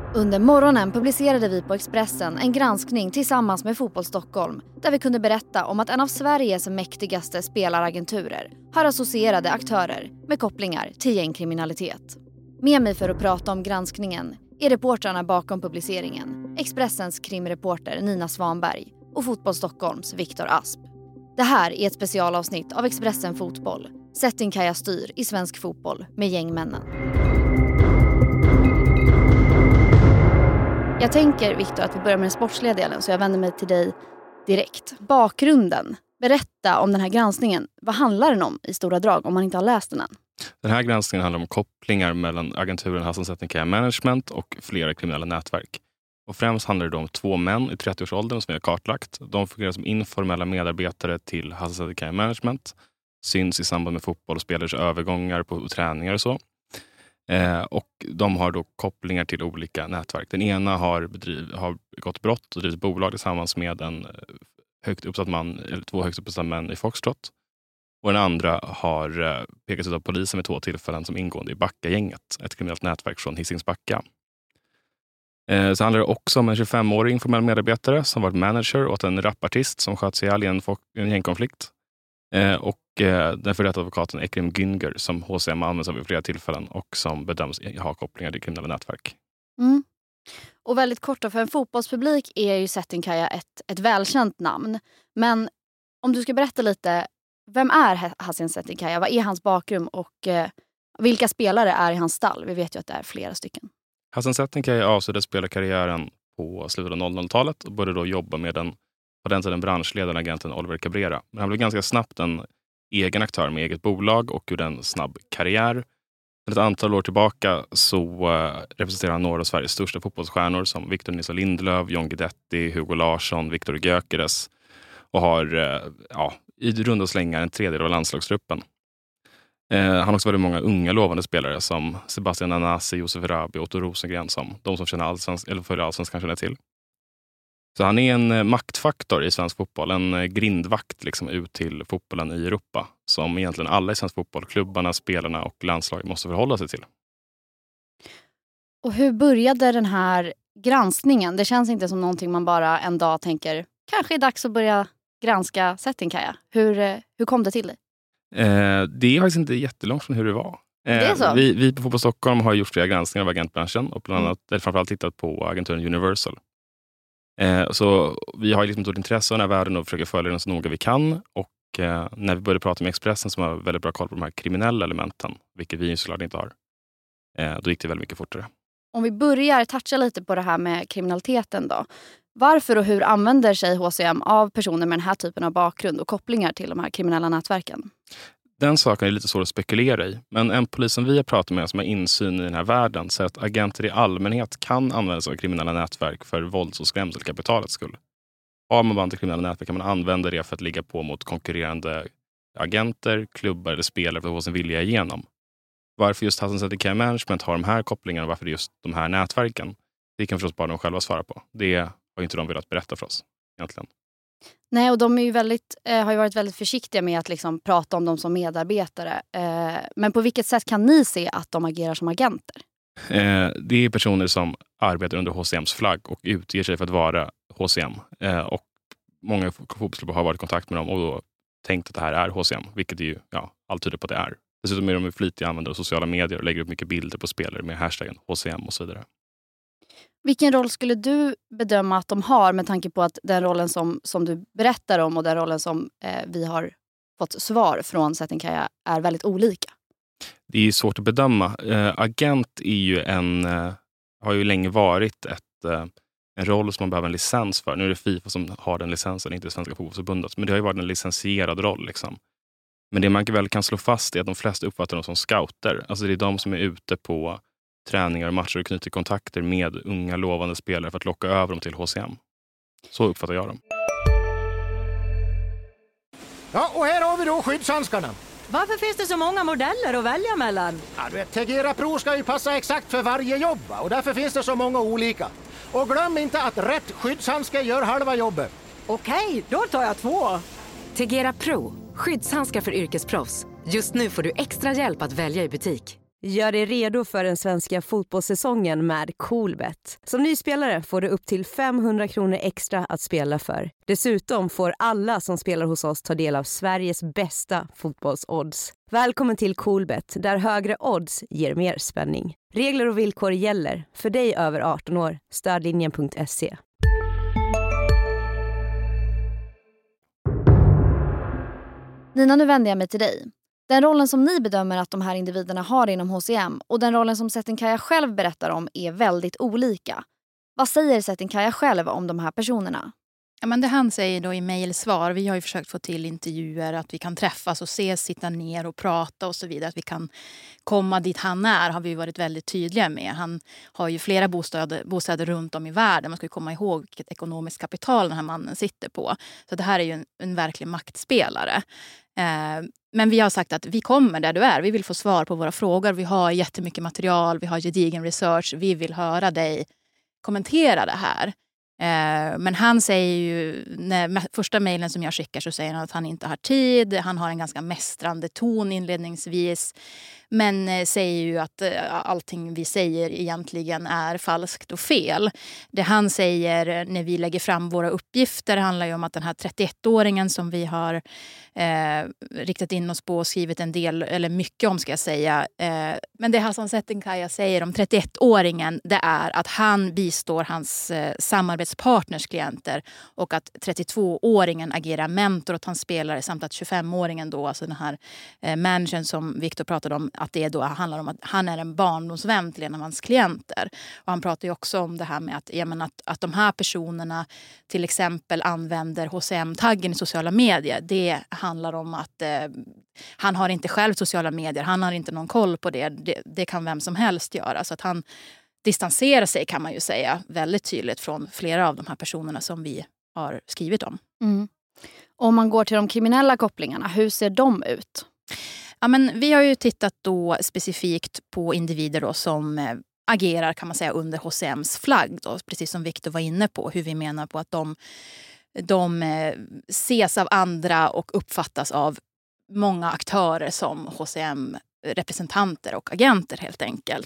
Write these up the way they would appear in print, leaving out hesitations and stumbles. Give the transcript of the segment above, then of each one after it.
Under morgonen publicerade vi på Expressen en granskning tillsammans med Fotboll Stockholm där vi kunde berätta om att en av Sveriges mäktigaste spelaragenturer har associerade aktörer med kopplingar till gängkriminalitet. Med mig för att prata om granskningen är reportrarna bakom publiceringen, Expressens krimreporter Nina Svanberg och Fotboll Stockholms Viktor Asp. Det här är ett specialavsnitt av Expressen Fotboll, Settingkaja styr i svensk fotboll med gängmännen. Jag tänker, Viktor, att vi börjar med den sportsliga delen, så jag vänder mig till dig direkt. Bakgrunden. Berätta om den här granskningen. Vad handlar den om i stora drag om man inte har läst den än? Den här granskningen handlar om kopplingar mellan agenturen Hassan Settingkaja Management och flera kriminella nätverk. Och främst handlar det om 2 män i 30-årsåldern som vi har kartlagt. De fungerar som informella medarbetare till Hassan Settingkaja Management. Syns i samband med fotboll och spelars övergångar på träningar och så. Och de har då kopplingar till olika nätverk. Den ena har gått brott och drivit bolag tillsammans med en högt uppsatt man, eller 2 högt uppsatta män i Foxtrot. Och den andra har pekats ut av polisen med 2 tillfällen som ingående i Backa-gänget, ett kriminellt nätverk från Hisings Backa. Så handlar det också om en 25-årig informell medarbetare som varit manager åt en rapartist som sköts ihjäl i en gängkonflikt. Och den före detta advokaten Ekrem Güngör som HCM används av vid flera tillfällen och som bedöms ha kopplingar till kriminella nätverk. Mm. Och väldigt kort då, för en fotbollspublik är ju Settingkaja ett välkänt namn. Men om du ska berätta lite, vem är Hassan Settingkaja? Vad är hans bakgrund och vilka spelare är i hans stall? Vi vet ju att det är flera stycken. Hassan Settingkaja avslutade spelarkarriären på slutet av 00-talet och började då jobba med på den tiden branschledaren agenten Oliver Cabrera. Men han blev ganska snabbt en egen aktör med eget bolag och gjorde en snabb karriär. För ett antal år tillbaka så representerar han några av Sveriges största fotbollsstjärnor som Victor Nilsson Lindelöf, John Guidetti, Hugo Larsson, Viktor Gyökeres och har i runda slängar en tredjedel av landslagstruppen. Han har också väldigt många unga lovande spelare som Sebastian Anasi, Josef Rabi och Otto Rosengren som de som känner allsvenskan känner till. Så han är en maktfaktor i svensk fotboll, en grindvakt liksom ut till fotbollen i Europa som egentligen alla i svensk fotboll, klubbarna, spelarna och landslaget måste förhålla sig till. Och hur började den här granskningen? Det känns inte som någonting man bara en dag tänker, kanske är dags att börja granska Settingkaja. Hur kom det till dig? Det är faktiskt inte jättelångt från hur det var. Det är så? Vi på Fotboll Stockholm har gjort flera granskningar av agentbranschen och bland annat framförallt tittat på agenturen Universal. Så vi har liksom ett stort intresse av den här världen och försöker följa den så noga vi kan. Och när vi började prata med Expressen som har väldigt bra koll på de här kriminella elementen, vilket vi såklart inte har, då gick det väldigt mycket fortare. Om vi börjar toucha lite på det här med kriminaliteten då. Varför och hur använder sig HCM av personer med den här typen av bakgrund och kopplingar till de här kriminella nätverken? Den saken är lite svår att spekulera i. Men en polis som vi har pratat med som har insyn i den här världen säger att agenter i allmänhet kan använda sig av kriminella nätverk för vålds- och skrämselkapitalets skull. Har man band till kriminella nätverk kan man använda det för att ligga på mot konkurrerande agenter, klubbar eller spelare för att få sin vilja igenom. Varför just Hassan Settingkaja Management har de här kopplingarna och varför det är just de här nätverken, det kan förstås bara de själva svara på. Det har inte de velat berätta för oss egentligen. Nej, och de är ju har ju varit väldigt försiktiga med att liksom prata om dem som medarbetare. Men på vilket sätt kan ni se att de agerar som agenter? Det är personer som arbetar under HCMs flagg och utger sig för att vara HCM. Och många fotbollsklubbar har varit i kontakt med dem och då tänkt att det här är HCM, vilket är ju allt tyder på att det är. Dessutom är de flitiga användare av sociala medier och lägger upp mycket bilder på spelare med hashtaggen HCM och så vidare. Vilken roll skulle du bedöma att de har med tanke på att den rollen som du berättar om och den rollen som vi har fått svar från Settingkaja är väldigt olika? Det är svårt att bedöma. Agent är ju har ju länge varit en roll som man behöver en licens för. Nu är det FIFA som har den licensen, inte Svenska fotbollsförbundet. Men det har ju varit en licensierad roll liksom. Men det man väl kan slå fast är att de flesta uppfattar dem som scouter. Alltså det är de som är ute på träningar och matcher och knyter kontakter med unga lovande spelare för att locka över dem till HCM. Så uppfattar jag dem. Ja, och här har vi då skyddshandskarna. Varför finns det så många modeller att välja mellan? Ja, du vet, Tegera Pro ska ju passa exakt för varje jobb och därför finns det så många olika. Och glöm inte att rätt skyddshandske gör halva jobbet. Okej, då tar jag 2. Tegera Pro, skyddshandskar för yrkesproffs. Just nu får du extra hjälp att välja i butik. Gör dig redo för den svenska fotbollssäsongen med Coolbet. Som ny spelare får du upp till 500 kronor extra att spela för. Dessutom får alla som spelar hos oss ta del av Sveriges bästa fotbollsodds. Välkommen till Coolbet, där högre odds ger mer spänning. Regler och villkor gäller. För dig över 18 år. Stödlinjen.se. Nina, nu vänder jag mig till dig. Den rollen som ni bedömer att de här individerna har inom HCM och den rollen som Setinkaya själv berättar om är väldigt olika. Vad säger Setinkaya själv om de här personerna? Ja, men det han säger då i mejlsvar, vi har ju försökt få till intervjuer, att vi kan träffas och ses, sitta ner och prata och så vidare. Att vi kan komma dit han är, har vi varit väldigt tydliga med. Han har ju flera bostäder runt om i världen. Man ska ju komma ihåg vilket ekonomiskt kapital den här mannen sitter på. Så det här är ju en verklig maktspelare. Men vi har sagt att vi kommer där du är. Vi vill få svar på våra frågor. Vi har jättemycket material, vi har gedigen research. Vi vill höra dig kommentera det här. Men han säger ju, första mejlen som jag skickar så säger han att han inte har tid. Han har en ganska mästrande ton inledningsvis. Men säger ju att allting vi säger egentligen är falskt och fel. Det han säger när vi lägger fram våra uppgifter handlar ju om att den här 31-åringen som vi har riktat in oss på och skrivit en del, eller mycket om ska jag säga. Men det Hassan Setinkaya säger om 31-åringen, det är att han bistår hans samarbetspartners klienter och att 32-åringen agerar mentor åt hans spelare samt att 25-åringen då, alltså den här managern som Victor pratade om, att det då handlar om att han är en barndomsvän till en av hans klienter. Och han pratar ju också om det här med att de här personerna till exempel använder HCM-taggen i sociala medier. Det handlar om att han har inte själv sociala medier. Han har inte någon koll på det. Det kan vem som helst göra. Så att han distanserar sig, kan man ju säga, väldigt tydligt från flera av de här personerna som vi har skrivit om. Mm. Om man går till de kriminella kopplingarna, hur ser de ut? Ja, men vi har ju tittat då specifikt på individer då som agerar, kan man säga, under HCMs flagg. Då, precis som Victor var inne på, hur vi menar på att de ses av andra och uppfattas av många aktörer som HCM-representanter och agenter helt enkelt.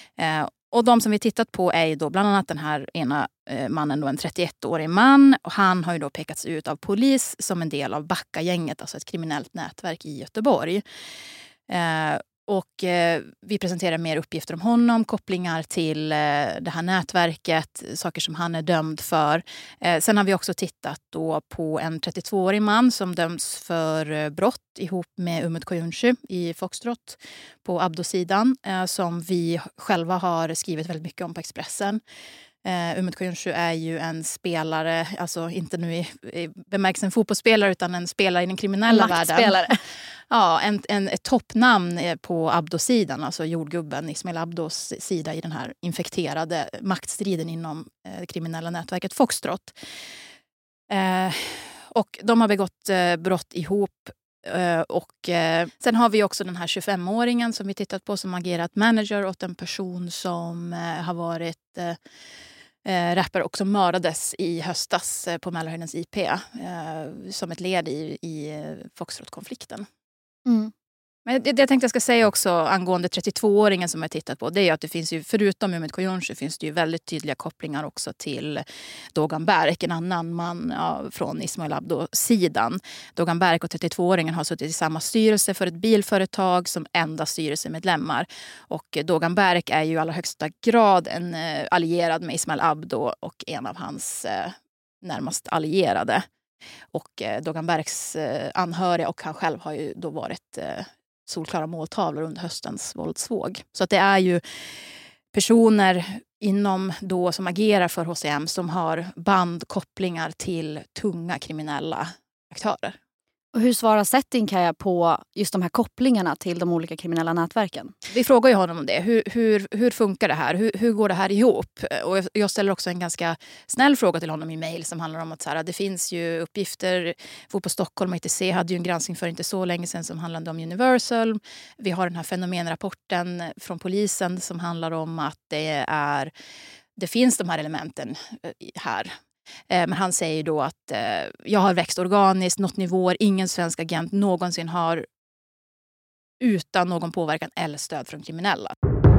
Och de som vi tittat på är ju då bland annat den här ena mannen, då en 31-årig man. Och han har ju då pekats ut av polis som en del av Backa-gänget, alltså ett kriminellt nätverk i Göteborg. Och vi presenterar mer uppgifter om honom, kopplingar till det här nätverket, saker som han är dömd för. Sen har vi också tittat då på en 32-årig man som döms för brott ihop med Umut Koyuncu i Foxtrot på Abdo-sidan, som vi själva har skrivit väldigt mycket om på Expressen. Umut Koyuncu är ju en spelare, alltså inte nu i bemärkelsen fotbollsspelare, utan en spelare i den kriminella världen. Ja, ett toppnamn på Abdo-sidan, alltså jordgubben Ismail Abdos sida i den här infekterade maktstriden inom det kriminella nätverket Foxtrot. Och de har begått brott ihop. Och sen har vi också den här 25-åringen som vi tittat på, som agerat manager åt en person som har varit rappare och som mördades i höstas på Mälarhöjdens IP som ett led i Foxtrot-konflikten. Mm. Men det jag tänkte jag ska säga också angående 32-åringen som jag tittat på, det är att det finns ju, förutom Umut Koyuncu, finns det ju väldigt tydliga kopplingar också till Dogan Berk, en annan man från Ismail Abdo-sidan. Dogan Berk och 32-åringen har suttit i samma styrelse för ett bilföretag som enda styrelsemedlemmar. Och Dogan Berk är ju i allra högsta grad en allierad med Ismail Abdo och en av hans närmast allierade. Och Dogan Berks anhöriga och han själv har ju då varit solklara måltavlor under höstens våldsvåg. Så att det är ju personer inom då som agerar för HCM som har bandkopplingar till tunga kriminella aktörer. Och hur svarar Setinkaya på just de här kopplingarna till de olika kriminella nätverken? Vi frågar ju honom om det. Hur funkar det här? Hur går det här ihop? Och jag ställer också en ganska snäll fråga till honom i mejl som handlar om att så här, det finns ju uppgifter. Fotboll Stockholm och ITC hade ju en granskning för inte så länge sedan som handlade om Universal. Vi har den här fenomenrapporten från polisen som handlar om att det finns de här elementen här. Men han säger då att jag har växt organiskt, nått nivåer ingen svensk agent någonsin har utan någon påverkan eller stöd från kriminella.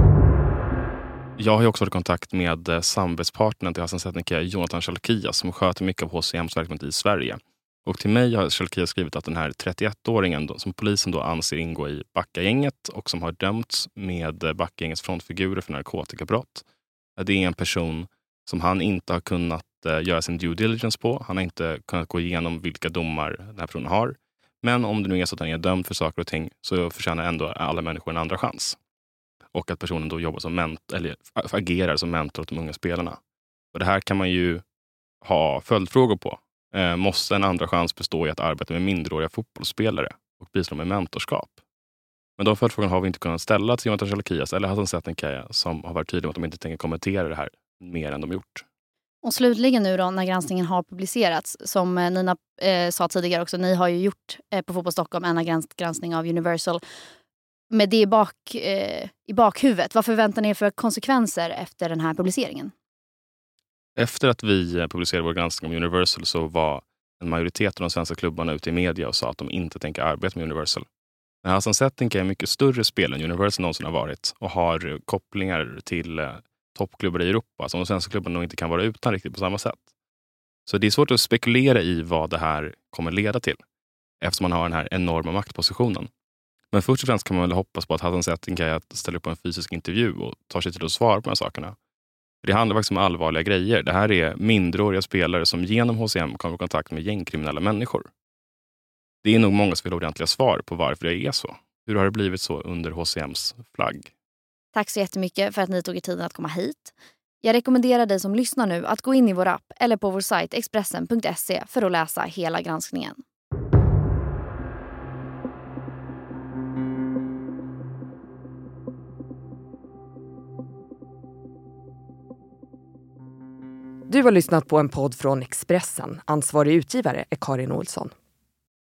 Jag har ju också varit i kontakt med samarbetspartnern till Hassan Setnikaya, Jonathan Chalkia, som sköter mycket av HCMs verksamhet i Sverige. Och till mig har Chalkia skrivit att den här 31-åringen då, som polisen då anser ingå i Backa-gänget och som har dömts med Backa-gängets frontfigurer för narkotikabrott. Det är en person som han inte har kunnat göra sin due diligence på. Han har inte kunnat gå igenom vilka domar den här personen har. Men om det nu är så att han är dömd för saker och ting så förtjänar ändå alla människor en andra chans. Och att personen då jobbar som eller agerar som mentor åt de unga spelarna. Och det här kan man ju ha följdfrågor på. Måste en andra chans bestå i att arbeta med minderåriga fotbollsspelare och bistå med mentorskap? Men de följdfrågorna har vi inte kunnat ställa till Jonathan Chalkia eller Hassan Setnikaya, som har varit tydliga med att de inte tänker kommentera det här mer än de gjort. Och slutligen nu då, när granskningen har publicerats, som Nina sa tidigare också, ni har ju gjort på Fotboll Stockholm en granskning av Universal. Med det i bakhuvudet, vad förväntar ni er för konsekvenser efter den här publiceringen? Efter att vi publicerade vår granskning om Universal så var en majoritet av de svenska klubbarna ute i media och sa att de inte tänker arbeta med Universal. Men Hassan Setnikaya är en mycket större spelare än Universal någonsin har varit och har kopplingar till toppklubbar i Europa som de svenska klubbarna nog inte kan vara utan riktigt på samma sätt. Så det är svårt att spekulera i vad det här kommer leda till eftersom man har den här enorma maktpositionen. Men först och främst kan man väl hoppas på att Hassan Setnikaya ställer upp på en fysisk intervju och tar sig till att svara på de här sakerna. Det handlar faktiskt om allvarliga grejer. Det här är minderåriga spelare som genom HCM kommer i kontakt med gängkriminella människor. Det är nog många som vill ha ordentliga svar på varför det är så. Hur har det blivit så under HCMs flagg? Tack så jättemycket för att ni tog er tiden att komma hit. Jag rekommenderar dig som lyssnar nu att gå in i vår app eller på vår sajt Expressen.se för att läsa hela granskningen. Du har lyssnat på en podd från Expressen. Ansvarig utgivare är Karin Olsson.